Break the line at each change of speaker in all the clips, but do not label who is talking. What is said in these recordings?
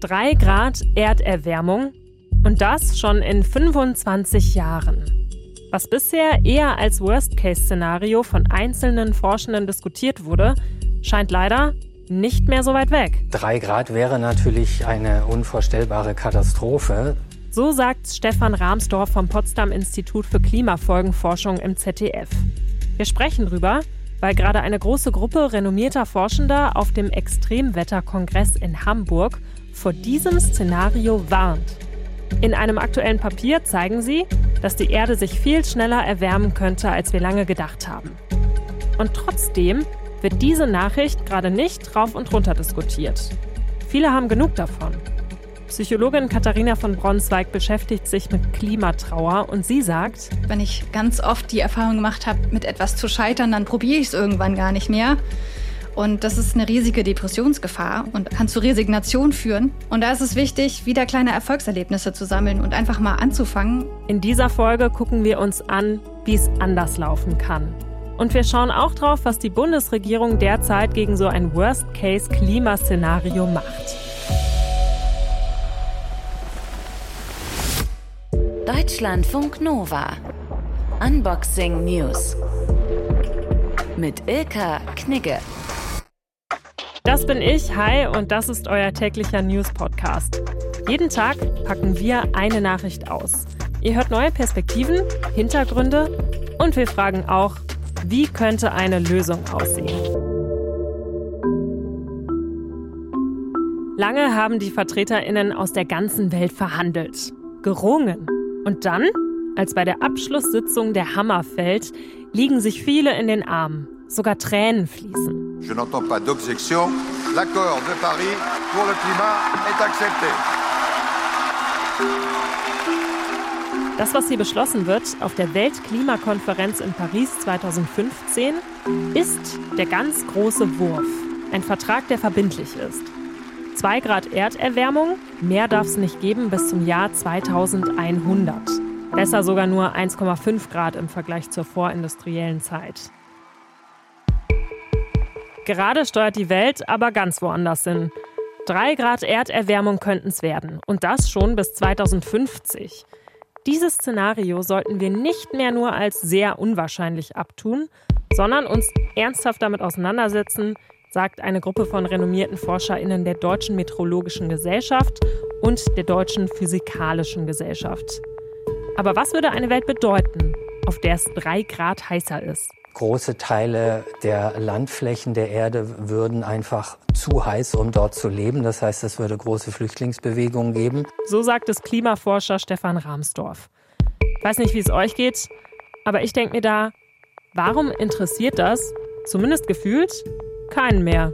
3 Grad Erderwärmung und das schon in 25 Jahren. Was bisher eher als Worst-Case-Szenario von einzelnen Forschenden diskutiert wurde, scheint leider nicht mehr so weit weg.
3 Grad wäre natürlich eine unvorstellbare Katastrophe.
So sagt Stefan Rahmsdorf vom Potsdam-Institut für Klimafolgenforschung im ZDF. Wir sprechen drüber, weil gerade eine große Gruppe renommierter Forschender auf dem Extremwetterkongress in Hamburg vor diesem Szenario warnt. In einem aktuellen Papier zeigen sie, dass die Erde sich viel schneller erwärmen könnte, als wir lange gedacht haben. Und trotzdem wird diese Nachricht gerade nicht rauf und runter diskutiert. Viele haben genug davon. Psychologin Katharina von Bronsweig beschäftigt sich mit Klimatrauer und sie sagt:
Wenn ich ganz oft die Erfahrung gemacht habe, mit etwas zu scheitern, dann probiere ich es irgendwann gar nicht mehr. Und das ist eine riesige Depressionsgefahr und kann zu Resignation führen. Und da ist es wichtig, wieder kleine Erfolgserlebnisse zu sammeln und einfach mal anzufangen.
In dieser Folge gucken wir uns an, wie es anders laufen kann. Und wir schauen auch drauf, was die Bundesregierung derzeit gegen so ein Worst-Case-Klimaszenario macht.
Deutschlandfunk Nova. Unboxing News. Mit Ilka Knigge.
Das bin ich, hi, und das ist euer täglicher News-Podcast. Jeden Tag packen wir eine Nachricht aus. Ihr hört neue Perspektiven, Hintergründe und wir fragen auch, wie könnte eine Lösung aussehen? Lange haben die VertreterInnen aus der ganzen Welt verhandelt, gerungen. Und dann, als bei der Abschlusssitzung der Hammer fällt, liegen sich viele in den Armen. Sogar Tränen fließen.
Je n'entends pas d'objection. L'accord de Paris pour le climat est accepté.
Das, was hier beschlossen wird auf der Weltklimakonferenz in Paris 2015, ist der ganz große Wurf. Ein Vertrag, der verbindlich ist. 2 Grad Erderwärmung, mehr darf es nicht geben bis zum Jahr 2100. Besser sogar nur 1,5 Grad im Vergleich zur vorindustriellen Zeit. Gerade steuert die Welt aber ganz woanders hin. 3 Grad Erderwärmung könnten es werden. Und das schon bis 2050. Dieses Szenario sollten wir nicht mehr nur als sehr unwahrscheinlich abtun, sondern uns ernsthaft damit auseinandersetzen, sagt eine Gruppe von renommierten ForscherInnen der Deutschen Meteorologischen Gesellschaft und der Deutschen Physikalischen Gesellschaft. Aber was würde eine Welt bedeuten, auf der es 3 Grad heißer ist?
Große Teile der Landflächen der Erde würden einfach zu heiß, um dort zu leben. Das heißt, es würde große Flüchtlingsbewegungen geben.
So sagt es Klimaforscher Stefan Rahmsdorf. Ich weiß nicht, wie es euch geht, aber ich denke mir da, warum interessiert das, zumindest gefühlt, keinen mehr?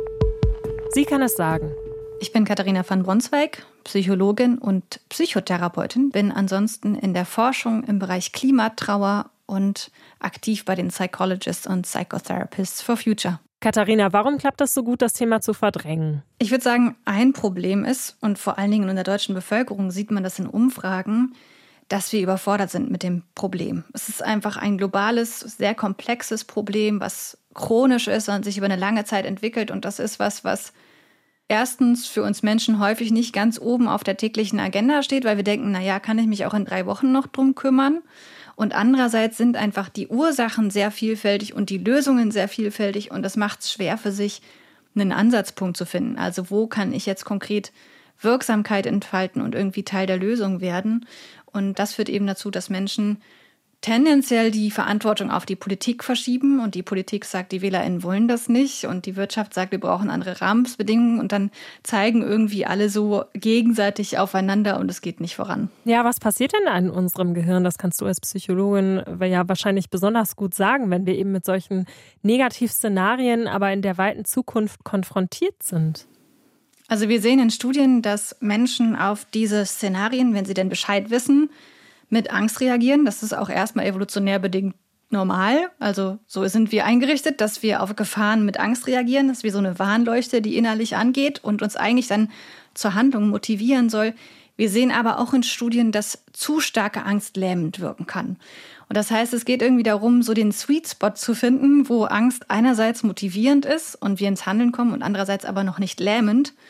Sie kann es sagen.
Ich bin Katharina von Bronsweig, Psychologin und Psychotherapeutin, bin ansonsten in der Forschung im Bereich Klimatrauer und aktiv bei den Psychologists und Psychotherapists for Future.
Katharina, warum klappt das so gut, das Thema zu verdrängen?
Ich würde sagen, ein Problem ist, und vor allen Dingen in der deutschen Bevölkerung sieht man das in Umfragen, dass wir überfordert sind mit dem Problem. Es ist einfach ein globales, sehr komplexes Problem, was chronisch ist und sich über eine lange Zeit entwickelt. Und das ist was erstens für uns Menschen häufig nicht ganz oben auf der täglichen Agenda steht, weil wir denken, naja, kann ich mich auch in 3 Wochen noch drum kümmern? Und andererseits sind einfach die Ursachen sehr vielfältig und die Lösungen sehr vielfältig. Und das macht es schwer für sich, einen Ansatzpunkt zu finden. Also wo kann ich jetzt konkret Wirksamkeit entfalten und irgendwie Teil der Lösung werden? Und das führt eben dazu, dass Menschen tendenziell die Verantwortung auf die Politik verschieben. Und die Politik sagt, die WählerInnen wollen das nicht. Und die Wirtschaft sagt, wir brauchen andere Rahmenbedingungen. Und dann zeigen irgendwie alle so gegenseitig aufeinander und es geht nicht voran.
Ja, was passiert denn in unserem Gehirn? Das kannst du als Psychologin ja wahrscheinlich besonders gut sagen, wenn wir eben mit solchen Negativszenarien, aber in der weiten Zukunft konfrontiert sind.
Also wir sehen in Studien, dass Menschen auf diese Szenarien, wenn sie denn Bescheid wissen, mit Angst reagieren. Das ist auch erstmal evolutionär bedingt normal. Also so sind wir eingerichtet, dass wir auf Gefahren mit Angst reagieren. Das ist wie so eine Warnleuchte, die innerlich angeht und uns eigentlich dann zur Handlung motivieren soll. Wir sehen aber auch in Studien, dass zu starke Angst lähmend wirken kann. Und das heißt, es geht irgendwie darum, so den Sweet Spot zu finden, wo Angst einerseits motivierend ist und wir ins Handeln kommen und andererseits aber noch nicht lähmend.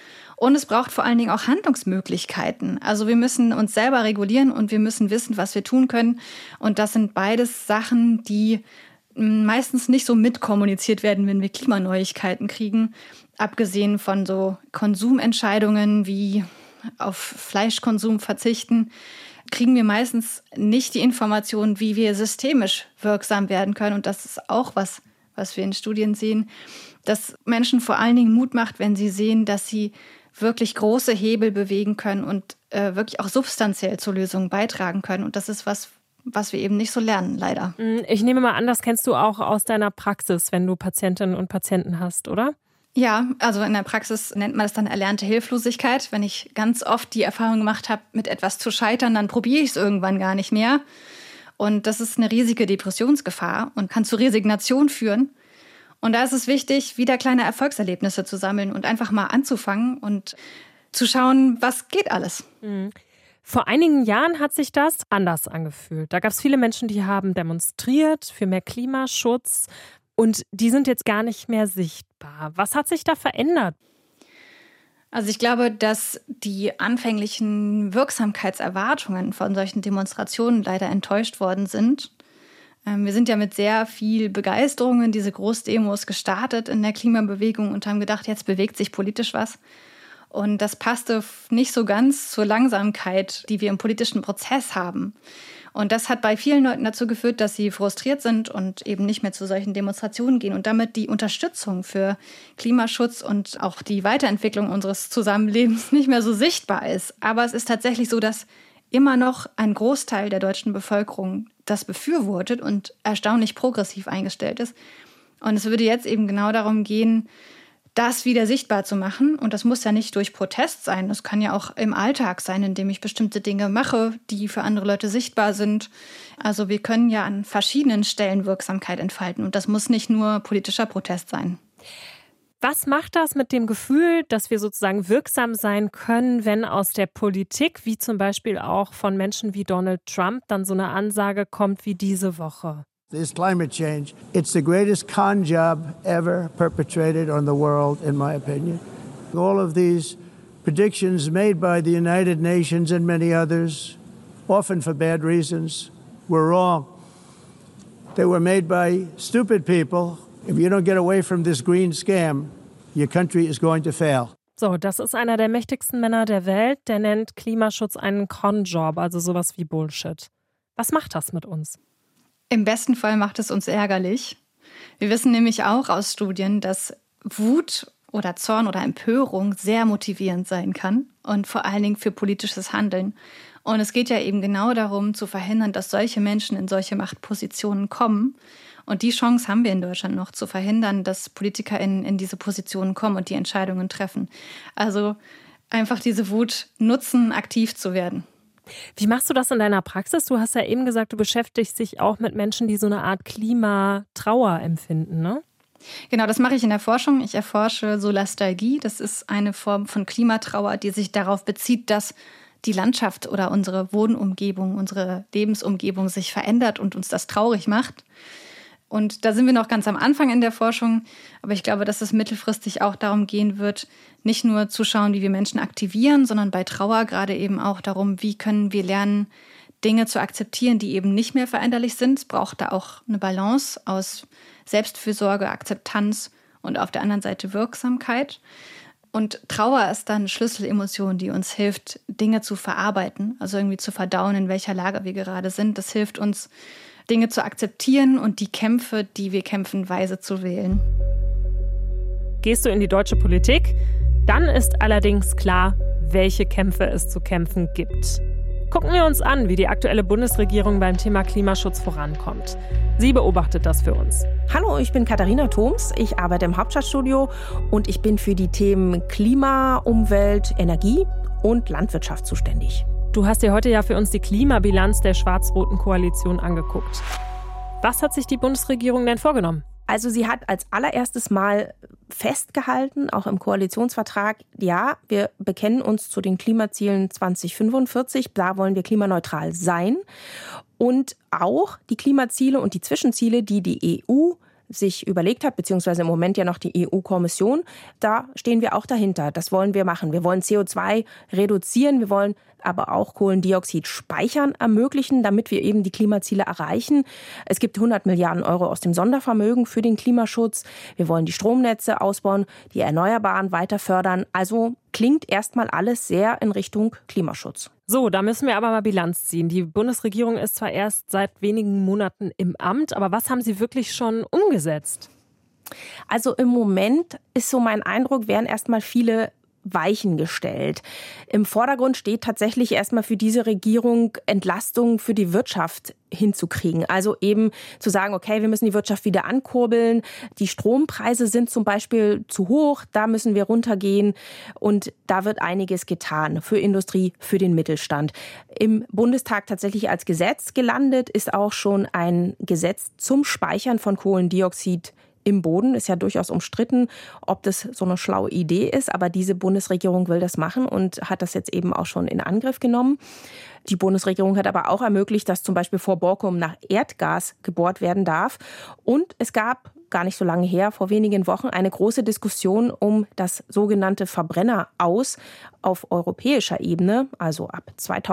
Und es braucht vor allen Dingen auch Handlungsmöglichkeiten. Also wir müssen uns selber regulieren und wir müssen wissen, was wir tun können. Und das sind beides Sachen, die meistens nicht so mitkommuniziert werden, wenn wir Klimaneuigkeiten kriegen. Abgesehen von so Konsumentscheidungen wie auf Fleischkonsum verzichten, kriegen wir meistens nicht die Informationen, wie wir systemisch wirksam werden können. Und das ist auch was wir in Studien sehen, dass Menschen vor allen Dingen Mut macht, wenn sie sehen, dass sie wirklich große Hebel bewegen können und wirklich auch substanziell zur Lösung beitragen können. Und das ist was wir eben nicht so lernen, leider.
Ich nehme mal an, das kennst du auch aus deiner Praxis, wenn du Patientinnen und Patienten hast, oder?
Ja, also in der Praxis nennt man das dann erlernte Hilflosigkeit. Wenn ich ganz oft die Erfahrung gemacht habe, mit etwas zu scheitern, dann probiere ich es irgendwann gar nicht mehr. Und das ist eine riesige Depressionsgefahr und kann zu Resignation führen. Und da ist es wichtig, wieder kleine Erfolgserlebnisse zu sammeln und einfach mal anzufangen und zu schauen, was geht alles.
Vor einigen Jahren hat sich das anders angefühlt. Da gab es viele Menschen, die haben demonstriert für mehr Klimaschutz und die sind jetzt gar nicht mehr sichtbar. Was hat sich da verändert?
Also ich glaube, dass die anfänglichen Wirksamkeitserwartungen von solchen Demonstrationen leider enttäuscht worden sind. Wir sind ja mit sehr viel Begeisterung in diese Großdemos gestartet in der Klimabewegung und haben gedacht, jetzt bewegt sich politisch was. Und das passte nicht so ganz zur Langsamkeit, die wir im politischen Prozess haben. Und das hat bei vielen Leuten dazu geführt, dass sie frustriert sind und eben nicht mehr zu solchen Demonstrationen gehen und damit die Unterstützung für Klimaschutz und auch die Weiterentwicklung unseres Zusammenlebens nicht mehr so sichtbar ist. Aber es ist tatsächlich so, dass immer noch ein Großteil der deutschen Bevölkerung das befürwortet und erstaunlich progressiv eingestellt ist. Und es würde jetzt eben genau darum gehen, das wieder sichtbar zu machen. Und das muss ja nicht durch Protest sein. Das kann ja auch im Alltag sein, indem ich bestimmte Dinge mache, die für andere Leute sichtbar sind. Also wir können ja an verschiedenen Stellen Wirksamkeit entfalten. Und das muss nicht nur politischer Protest sein.
Was macht das mit dem Gefühl, dass wir sozusagen wirksam sein können, wenn aus der Politik, wie zum Beispiel auch von Menschen wie Donald Trump, dann so eine Ansage kommt wie diese Woche?
This climate change, it's the greatest con job ever perpetrated on the world, in my opinion. All of these predictions made by the United Nations and many others, often for bad reasons, were wrong. They were made by stupid people. If you don't get away from this green scam, your country is going to fail.
So, das ist einer der mächtigsten Männer der Welt, der nennt Klimaschutz einen Con-Job, also sowas wie Bullshit. Was macht das mit uns?
Im besten Fall macht es uns ärgerlich. Wir wissen nämlich auch aus Studien, dass Wut oder Zorn oder Empörung sehr motivierend sein kann und vor allen Dingen für politisches Handeln. Und es geht ja eben genau darum, zu verhindern, dass solche Menschen in solche Machtpositionen kommen. Und die Chance haben wir in Deutschland noch, zu verhindern, dass PolitikerInnen in diese Positionen kommen und die Entscheidungen treffen. Also einfach diese Wut nutzen, aktiv zu werden.
Wie machst du das in deiner Praxis? Du hast ja eben gesagt, du beschäftigst dich auch mit Menschen, die so eine Art Klimatrauer empfinden, ne?
Genau, das mache ich in der Forschung. Ich erforsche Solastalgie. Das ist eine Form von Klimatrauer, die sich darauf bezieht, dass die Landschaft oder unsere Wohnumgebung, unsere Lebensumgebung sich verändert und uns das traurig macht. Und da sind wir noch ganz am Anfang in der Forschung. Aber ich glaube, dass es mittelfristig auch darum gehen wird, nicht nur zu schauen, wie wir Menschen aktivieren, sondern bei Trauer gerade eben auch darum, wie können wir lernen, Dinge zu akzeptieren, die eben nicht mehr veränderlich sind. Es braucht da auch eine Balance aus Selbstfürsorge, Akzeptanz und auf der anderen Seite Wirksamkeit. Und Trauer ist dann eine Schlüsselemotion, die uns hilft, Dinge zu verarbeiten, also irgendwie zu verdauen, in welcher Lage wir gerade sind. Das hilft uns, Dinge zu akzeptieren und die Kämpfe, die wir kämpfen, weise zu wählen.
Gehst du in die deutsche Politik? Dann ist allerdings klar, welche Kämpfe es zu kämpfen gibt. Gucken wir uns an, wie die aktuelle Bundesregierung beim Thema Klimaschutz vorankommt. Sie beobachtet das für uns.
Hallo, ich bin Katharina Thoms. Ich arbeite im Hauptstadtstudio und ich bin für die Themen Klima, Umwelt, Energie und Landwirtschaft zuständig.
Du hast dir heute ja für uns die Klimabilanz der schwarz-roten Koalition angeguckt. Was hat sich die Bundesregierung denn vorgenommen?
Also sie hat als allererstes Mal festgehalten, auch im Koalitionsvertrag, ja, wir bekennen uns zu den Klimazielen 2045, da wollen wir klimaneutral sein. Und auch die Klimaziele und die Zwischenziele, die die EU sich überlegt hat, beziehungsweise im Moment ja noch die EU-Kommission, da stehen wir auch dahinter. Das wollen wir machen. Wir wollen CO2 reduzieren, wir wollen aber auch Kohlendioxid speichern ermöglichen, damit wir eben die Klimaziele erreichen. Es gibt 100 Milliarden Euro aus dem Sondervermögen für den Klimaschutz. Wir wollen die Stromnetze ausbauen, die Erneuerbaren weiter fördern. Also klingt erstmal alles sehr in Richtung Klimaschutz.
So, da müssen wir aber mal Bilanz ziehen. Die Bundesregierung ist zwar erst seit wenigen Monaten im Amt, aber was haben sie wirklich schon umgesetzt?
Also im Moment ist so mein Eindruck, werden erstmal viele Weichen gestellt. Im Vordergrund steht tatsächlich erstmal für diese Regierung Entlastung für die Wirtschaft hinzukriegen. Also eben zu sagen, okay, wir müssen die Wirtschaft wieder ankurbeln. Die Strompreise sind zum Beispiel zu hoch, da müssen wir runtergehen. Und da wird einiges getan für Industrie, für den Mittelstand. Im Bundestag tatsächlich als Gesetz gelandet ist auch schon ein Gesetz zum Speichern von Kohlendioxid im Boden. Ist ja durchaus umstritten, ob das so eine schlaue Idee ist, aber diese Bundesregierung will das machen und hat das jetzt eben auch schon in Angriff genommen. Die Bundesregierung hat aber auch ermöglicht, dass zum Beispiel vor Borkum nach Erdgas gebohrt werden darf. Und es gab gar nicht so lange her, vor wenigen Wochen, eine große Diskussion um das sogenannte Verbrenneraus auf europäischer Ebene. Also ab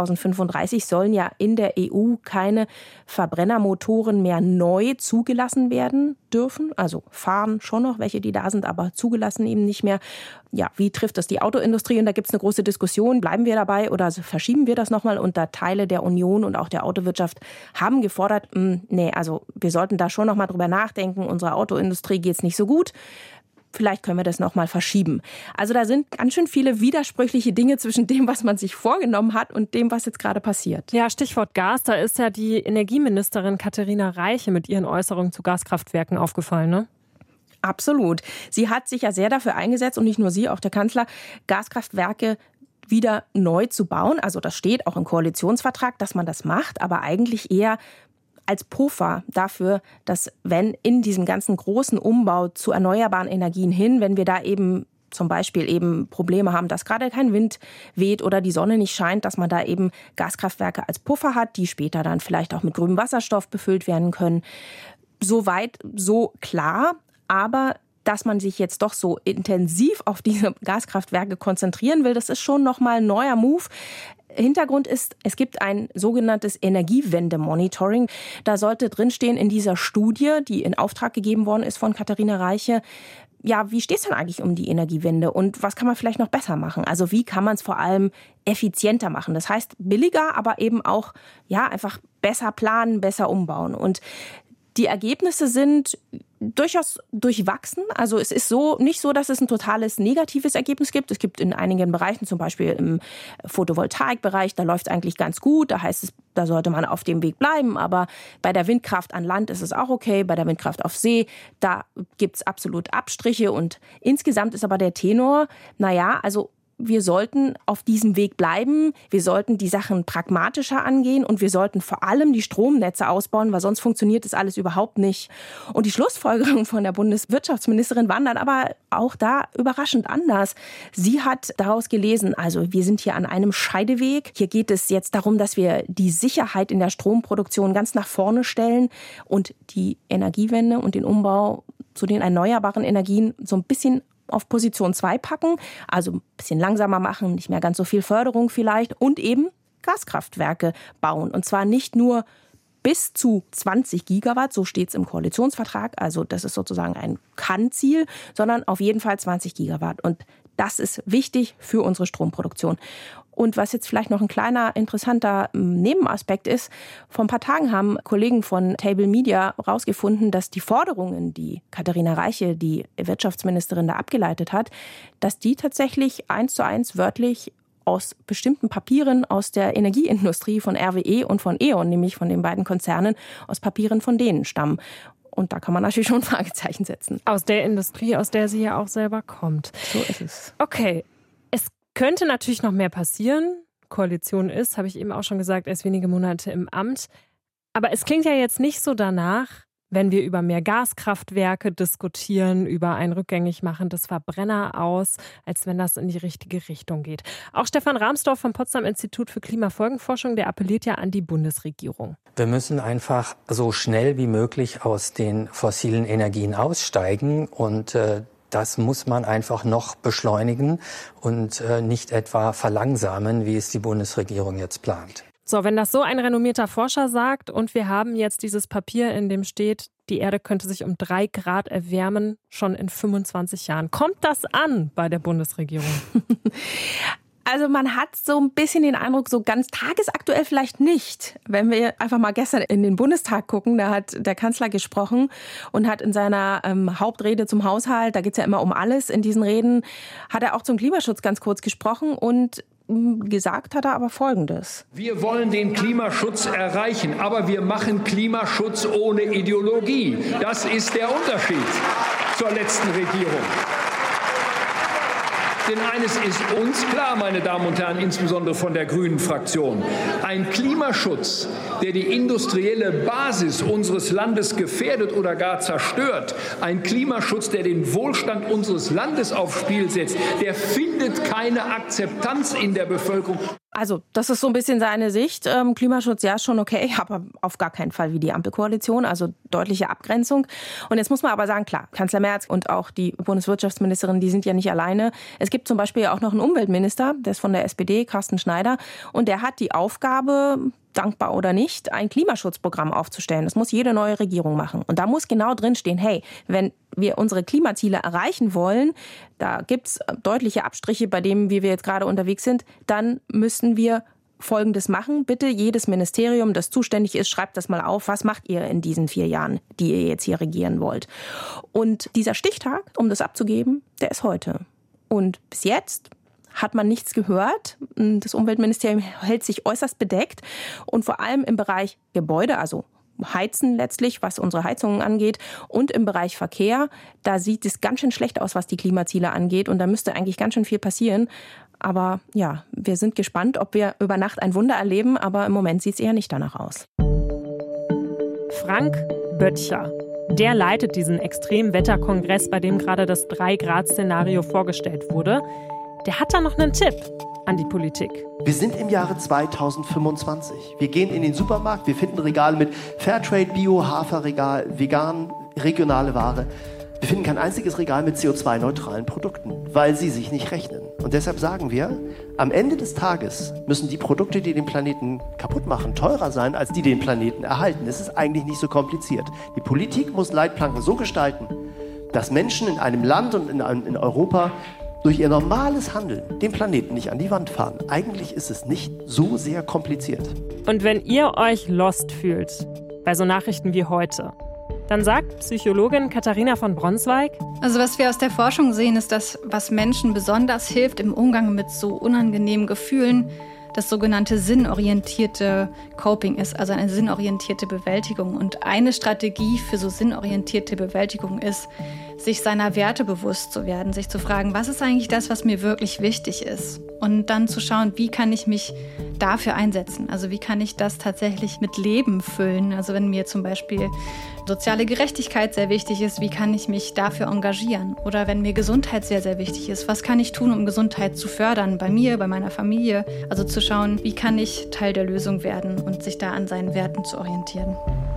2035 sollen ja in der EU keine Verbrennermotoren mehr neu zugelassen werden dürfen. Also fahren schon noch welche, die da sind, aber zugelassen eben nicht mehr. Ja, wie trifft das die Autoindustrie? Und da gibt es eine große Diskussion. Bleiben wir dabei oder verschieben wir das nochmal? Und da Teile der Union und auch der Autowirtschaft haben gefordert, also wir sollten da schon nochmal drüber nachdenken. Unserer Autoindustrie geht es nicht so gut. Vielleicht können wir das nochmal verschieben. Also da sind ganz schön viele widersprüchliche Dinge zwischen dem, was man sich vorgenommen hat und dem, was jetzt gerade passiert.
Ja, Stichwort Gas, da ist ja die Energieministerin Katharina Reiche mit ihren Äußerungen zu Gaskraftwerken aufgefallen, ne?
Absolut. Sie hat sich ja sehr dafür eingesetzt und nicht nur sie, auch der Kanzler, Gaskraftwerke wieder neu zu bauen. Also das steht auch im Koalitionsvertrag, dass man das macht, aber eigentlich eher als Puffer dafür, dass wenn in diesem ganzen großen Umbau zu erneuerbaren Energien hin, wenn wir da eben zum Beispiel eben Probleme haben, dass gerade kein Wind weht oder die Sonne nicht scheint, dass man da eben Gaskraftwerke als Puffer hat, die später dann vielleicht auch mit grünem Wasserstoff befüllt werden können. Soweit so klar, aber dass man sich jetzt doch so intensiv auf diese Gaskraftwerke konzentrieren will, das ist schon nochmal ein neuer Move. Hintergrund ist, es gibt ein sogenanntes Energiewende-Monitoring. Da sollte drinstehen in dieser Studie, die in Auftrag gegeben worden ist von Katharina Reiche, ja, wie steht es denn eigentlich um die Energiewende und was kann man vielleicht noch besser machen? Also wie kann man es vor allem effizienter machen? Das heißt billiger, aber eben auch ja einfach besser planen, besser umbauen. Und die Ergebnisse sind durchaus durchwachsen. Also es ist nicht so, dass es ein totales negatives Ergebnis gibt. Es gibt in einigen Bereichen, zum Beispiel im Photovoltaikbereich, da läuft es eigentlich ganz gut. Da heißt es, da sollte man auf dem Weg bleiben. Aber bei der Windkraft an Land ist es auch okay. Bei der Windkraft auf See, da gibt es absolut Abstriche. Und insgesamt ist aber der Tenor, wir sollten auf diesem Weg bleiben, wir sollten die Sachen pragmatischer angehen und wir sollten vor allem die Stromnetze ausbauen, weil sonst funktioniert das alles überhaupt nicht. Und die Schlussfolgerungen von der Bundeswirtschaftsministerin waren dann aber auch da überraschend anders. Sie hat daraus gelesen, also wir sind hier an einem Scheideweg. Hier geht es jetzt darum, dass wir die Sicherheit in der Stromproduktion ganz nach vorne stellen und die Energiewende und den Umbau zu den erneuerbaren Energien so ein bisschen auf Position 2 packen, also ein bisschen langsamer machen, nicht mehr ganz so viel Förderung vielleicht und eben Gaskraftwerke bauen. Und zwar nicht nur bis zu 20 Gigawatt, so steht es im Koalitionsvertrag, also das ist sozusagen ein Kann-Ziel, sondern auf jeden Fall 20 Gigawatt. Und das ist wichtig für unsere Stromproduktion. Und was jetzt vielleicht noch ein kleiner interessanter Nebenaspekt ist, vor ein paar Tagen haben Kollegen von Table Media herausgefunden, dass die Forderungen, die Katharina Reiche, die Wirtschaftsministerin, da abgeleitet hat, dass die tatsächlich 1:1 wörtlich aus bestimmten Papieren aus der Energieindustrie von RWE und von E.ON, nämlich von den beiden Konzernen, aus Papieren von denen stammen. Und da kann man natürlich schon ein Fragezeichen setzen.
Aus der Industrie, aus der sie ja auch selber kommt.
So ist es.
Okay, es könnte natürlich noch mehr passieren. Koalition ist, habe ich eben auch schon gesagt, erst wenige Monate im Amt. Aber es klingt ja jetzt nicht so danach, wenn wir über mehr Gaskraftwerke diskutieren, über ein Rückgängigmachen des Verbrenner aus, als wenn das in die richtige Richtung geht. Auch Stefan Rahmsdorf vom Potsdam Institut für Klimafolgenforschung, der appelliert ja an die Bundesregierung.
Wir müssen einfach so schnell wie möglich aus den fossilen Energien aussteigen und das muss man einfach noch beschleunigen und nicht etwa verlangsamen, wie es die Bundesregierung jetzt plant.
So, wenn das so ein renommierter Forscher sagt und wir haben jetzt dieses Papier, in dem steht, die Erde könnte sich um 3 Grad erwärmen, schon in 25 Jahren. Kommt das an bei der Bundesregierung?
Also man hat so ein bisschen den Eindruck, so ganz tagesaktuell vielleicht nicht. Wenn wir einfach mal gestern in den Bundestag gucken, da hat der Kanzler gesprochen und hat in seiner Hauptrede zum Haushalt, da geht es ja immer um alles in diesen Reden, hat er auch zum Klimaschutz ganz kurz gesprochen und gesagt hat er aber Folgendes.
Wir wollen den Klimaschutz erreichen, aber wir machen Klimaschutz ohne Ideologie. Das ist der Unterschied zur letzten Regierung. Denn eines ist uns klar, meine Damen und Herren, insbesondere von der Grünen Fraktion. Ein Klimaschutz, der die industrielle Basis unseres Landes gefährdet oder gar zerstört, ein Klimaschutz, der den Wohlstand unseres Landes aufs Spiel setzt, der findet keine Akzeptanz in der Bevölkerung.
Also das ist so ein bisschen seine Sicht. Klimaschutz, ja, schon okay, aber auf gar keinen Fall wie die Ampelkoalition, also deutliche Abgrenzung. Und jetzt muss man aber sagen, klar, Kanzler Merz und auch die Bundeswirtschaftsministerin, die sind ja nicht alleine. Es gibt zum Beispiel auch noch einen Umweltminister, der ist von der SPD, Carsten Schneider, und der hat die Aufgabe, dankbar oder nicht, ein Klimaschutzprogramm aufzustellen. Das muss jede neue Regierung machen. Und da muss genau drinstehen, hey, wenn wir unsere Klimaziele erreichen wollen, da gibt's deutliche Abstriche bei dem, wie wir jetzt gerade unterwegs sind, dann müssen wir Folgendes machen. Bitte jedes Ministerium, das zuständig ist, schreibt das mal auf. Was macht ihr in diesen 4 Jahren, die ihr jetzt hier regieren wollt? Und dieser Stichtag, um das abzugeben, der ist heute. Und bis jetzt hat man nichts gehört. Das Umweltministerium hält sich äußerst bedeckt. Und vor allem im Bereich Gebäude, also Heizen letztlich, was unsere Heizungen angeht, und im Bereich Verkehr, da sieht es ganz schön schlecht aus, was die Klimaziele angeht. Und da müsste eigentlich ganz schön viel passieren. Aber ja, wir sind gespannt, ob wir über Nacht ein Wunder erleben. Aber im Moment sieht es eher nicht danach aus.
Frank Böttcher. Der leitet diesen Extremwetterkongress, bei dem gerade das 3-Grad-Szenario vorgestellt wurde. Der hat da noch einen Tipp an die Politik.
Wir sind im Jahre 2025. Wir gehen in den Supermarkt, wir finden Regale mit Fairtrade, Bio, Haferregal, vegan, regionale Ware. Wir finden kein einziges Regal mit CO2-neutralen Produkten, weil sie sich nicht rechnen. Und deshalb sagen wir, am Ende des Tages müssen die Produkte, die den Planeten kaputt machen, teurer sein, als die den Planeten erhalten. Es ist eigentlich nicht so kompliziert. Die Politik muss Leitplanken so gestalten, dass Menschen in einem Land und in Europa durch ihr normales Handeln den Planeten nicht an die Wand fahren. Eigentlich ist es nicht so sehr kompliziert.
Und wenn ihr euch lost fühlt, bei so Nachrichten wie heute, dann sagt Psychologin Katharina von Bronsweig:
Also was wir aus der Forschung sehen, ist, dass was Menschen besonders hilft im Umgang mit so unangenehmen Gefühlen, das sogenannte sinnorientierte Coping ist, also eine sinnorientierte Bewältigung. Und eine Strategie für so sinnorientierte Bewältigung ist, sich seiner Werte bewusst zu werden, sich zu fragen, was ist eigentlich das, was mir wirklich wichtig ist? Und dann zu schauen, wie kann ich mich dafür einsetzen? Also wie kann ich das tatsächlich mit Leben füllen? Also wenn mir zum Beispiel soziale Gerechtigkeit sehr wichtig ist, wie kann ich mich dafür engagieren? Oder wenn mir Gesundheit sehr, sehr wichtig ist, was kann ich tun, um Gesundheit zu fördern? Bei mir, bei meiner Familie. Also zu schauen, wie kann ich Teil der Lösung werden und sich da an seinen Werten zu orientieren.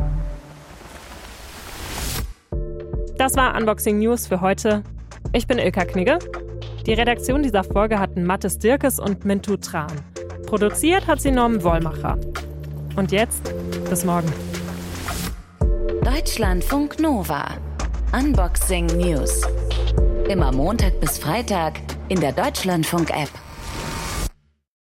Das war Unboxing News für heute. Ich bin Ilka Knigge. Die Redaktion dieser Folge hatten Mathis Dirkes und Mintu Tran. Produziert hat sie Norman Wollmacher. Und jetzt, bis morgen.
Deutschlandfunk Nova. Unboxing News. Immer Montag bis Freitag in der Deutschlandfunk-App.